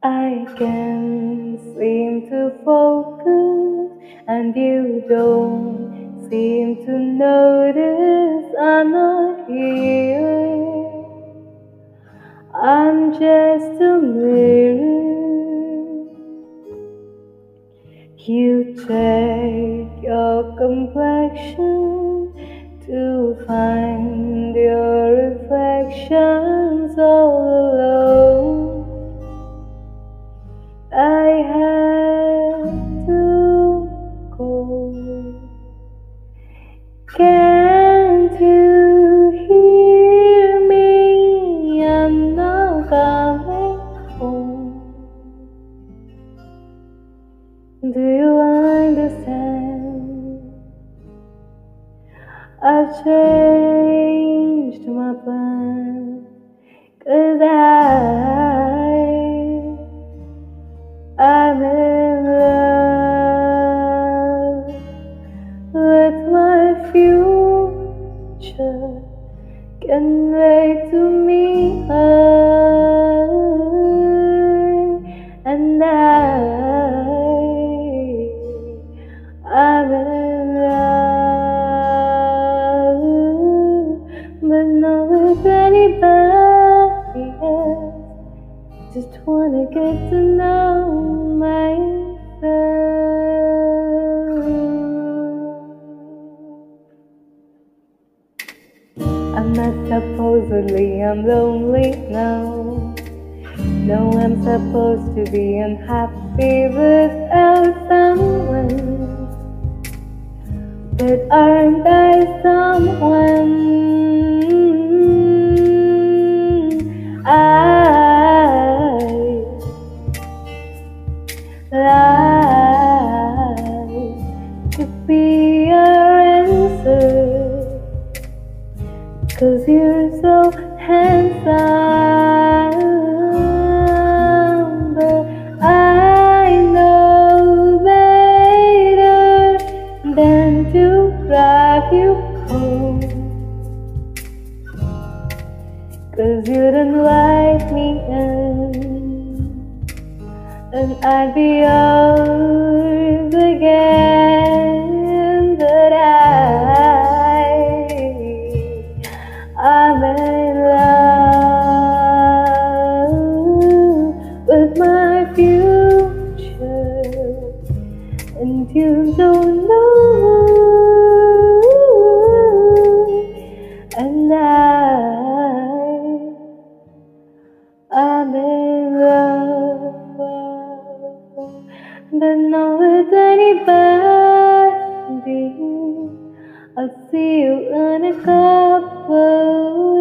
I can't seem to focus, and you don't seem to notice I'm not here. I'm just a mirror. You check your complexion to find your reflections all alone. I have to go. Can't you hear me? I'm now coming home. Do you understand? I've changed my plan, 'cause I'm in love with my future. Can't wait to meet her, and I'm in love, but not with anybody else. Just wanna get to know myself. I'm not supposedly I'm lonely now. No, I'm supposed to be unhappy without someone. But aren't I someone? I like to be your answer, 'cause you're so handsome. But I know better than to drive you home, 'cause you don't like me and I'd be yours again. But I'm in love with my future, and you don't know. And I'm in love, but not with anybody. I'll see you in a couple.